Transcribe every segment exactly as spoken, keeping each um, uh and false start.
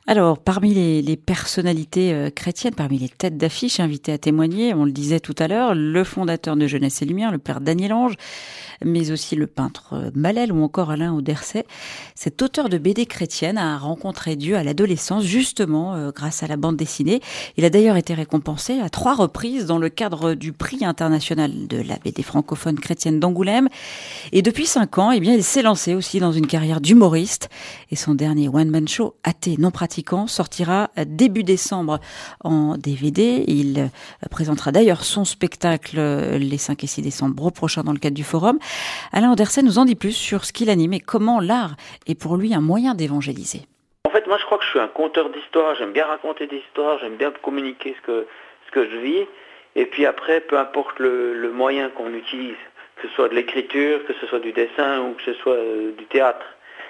Alors, parmi les, les personnalités euh, chrétiennes, parmi les têtes d'affiche invitées à témoigner, on le disait tout à l'heure, le fondateur de Jeunesse et Lumière, le père Daniel Ange, mais aussi le peintre euh, Malel ou encore Alain Auderset. Cet auteur de B D chrétienne a rencontré Dieu à l'adolescence, justement euh, grâce à la bande dessinée. Il a d'ailleurs été récompensé à trois reprises dans le cadre du prix international de la B D francophone chrétienne d'Angoulême. Et depuis cinq ans, eh bien, il s'est lancé aussi dans une carrière d'humoriste. Et son dernier one-man show, Athée non pratiquant, sortira début décembre en D V D. Il présentera d'ailleurs son spectacle les cinq et six décembre prochains dans le cadre du forum. Alain Auderset nous en dit plus sur ce qu'il anime et comment l'art est pour lui un moyen d'évangéliser. En fait, moi je crois que je suis un conteur d'histoires. J'aime bien raconter des histoires, j'aime bien communiquer ce que, ce que je vis. Et puis après, peu importe le, le moyen qu'on utilise, que ce soit de l'écriture, que ce soit du dessin ou que ce soit euh, du théâtre.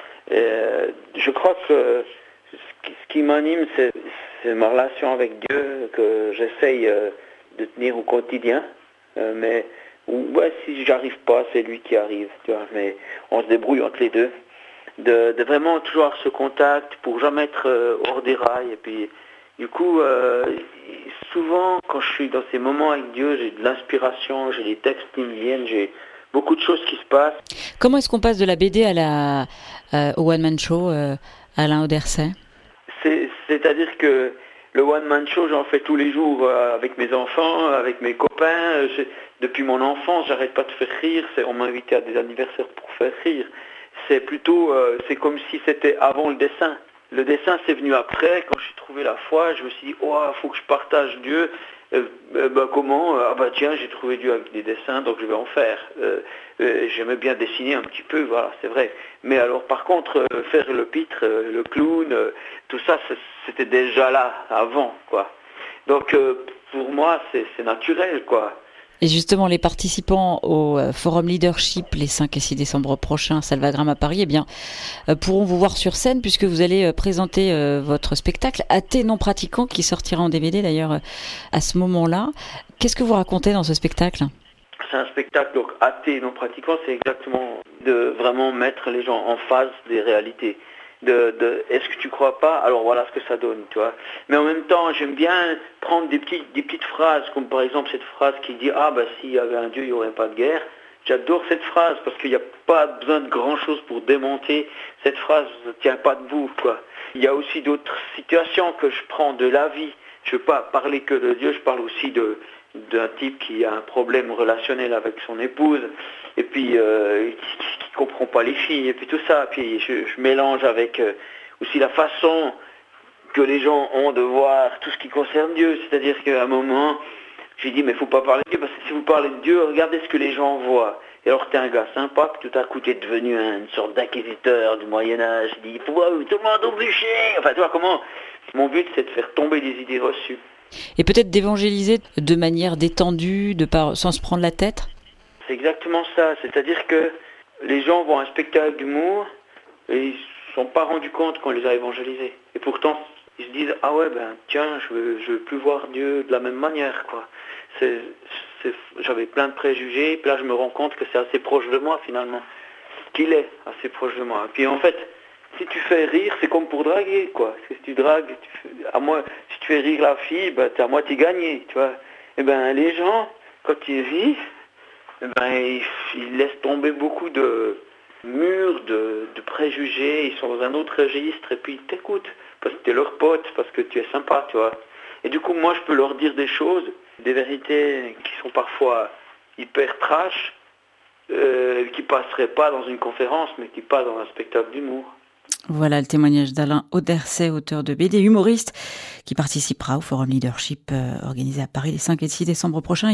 Euh, je crois que ce qui m'anime, c'est, c'est ma relation avec Dieu que j'essaye euh, de tenir au quotidien. Euh, mais ouais, si j'arrive pas, c'est lui qui arrive. Tu vois, mais on se débrouille entre les deux. De, de vraiment toujours avoir ce contact pour jamais être euh, hors des rails. Et puis, du coup, euh, souvent, quand je suis dans ces moments avec Dieu, j'ai de l'inspiration, j'ai des textes qui me viennent, j'ai beaucoup de choses qui se passent. Comment est-ce qu'on passe de la B D à la, euh, au one-man show, euh, Alain Auderset ? C'est, c'est-à-dire que le one-man show, j'en fais tous les jours euh, avec mes enfants, avec mes copains. Je, depuis mon enfance, j'arrête pas de faire rire. C'est, on m'a invité à des anniversaires pour faire rire. C'est plutôt, euh, c'est comme si c'était avant le dessin. Le dessin, c'est venu après. Quand j'ai trouvé la foi, je me suis dit, oh, faut que je partage Dieu. Euh, euh, bah, comment Ah bah tiens, j'ai trouvé Dieu avec des dessins, donc je vais en faire. Euh, euh, j'aimais bien dessiner un petit peu, voilà, c'est vrai. Mais alors, par contre, euh, faire le pitre, euh, le clown, euh, tout ça, c'était déjà là, avant, quoi. Donc, euh, pour moi, c'est, c'est naturel, quoi. Et justement, les participants au Forum Leadership les cinq et six décembre prochains à Salvagram à Paris, eh bien, euh, pourront vous voir sur scène puisque vous allez euh, présenter euh, votre spectacle Athée non pratiquant qui sortira en D V D d'ailleurs euh, à ce moment-là. Qu'est-ce que vous racontez dans ce spectacle ? C'est un spectacle, donc athée non pratiquant, c'est exactement de vraiment mettre les gens en face des réalités. De, de est-ce que tu crois pas, alors voilà ce que ça donne, tu vois. Mais en même temps, j'aime bien prendre des petites, des petites phrases, comme par exemple cette phrase qui dit « Ah, bah s'il y avait un Dieu, il n'y aurait pas de guerre ». J'adore cette phrase, parce qu'il n'y a pas besoin de grand-chose pour démonter. Cette phrase ne tient pas debout, quoi. Il y a aussi d'autres situations que je prends de la vie. Je ne veux pas parler que de Dieu, je parle aussi de, d'un type qui a un problème relationnel avec son épouse, et puis euh, qui ne comprend pas les filles, et puis tout ça. Puis je, je mélange avec euh, aussi la façon que les gens ont de voir tout ce qui concerne Dieu. C'est-à-dire qu'à un moment, j'ai dit, mais il ne faut pas parler de Dieu, parce que si vous parlez de Dieu, regardez ce que les gens voient. Et alors t'es un gars sympa, puis tout à coup t'es devenu une sorte d'inquisiteur du Moyen-Âge, il dit, wow, tout le monde au bûcher. Enfin, tu vois comment. Mon but, c'est de faire tomber des idées reçues. Et peut-être d'évangéliser de manière détendue, de par, sans se prendre la tête ? C'est exactement ça. C'est-à-dire que les gens voient un spectacle d'humour et ils ne sont pas rendus compte qu'on les a évangélisés. Et pourtant, ils se disent, ah ouais, ben tiens, je veux, je veux plus voir Dieu de la même manière, quoi. C'est, c'est, j'avais plein de préjugés, puis là je me rends compte que c'est assez proche de moi finalement. Qu'il est assez proche de moi. Et puis en fait, si tu fais rire, c'est comme pour draguer, quoi. Si tu dragues, tu fais, à moi, si tu fais rire la fille, ben, t'es à moitié gagné, tu vois. Et ben les gens, quand ils vivent, eh ben, ils, ils laissent tomber beaucoup de murs, de, de préjugés, ils sont dans un autre registre, et puis ils t'écoutent, parce que t'es leur pote, parce que tu es sympa, tu vois. Et du coup, moi, je peux leur dire des choses, des vérités qui sont parfois hyper trash, euh, qui passeraient pas dans une conférence, mais qui passent dans un spectacle d'humour. Voilà le témoignage d'Alain Auderset, auteur de B D humoriste, qui participera au Forum Leadership euh, organisé à Paris les cinq et six décembre prochains.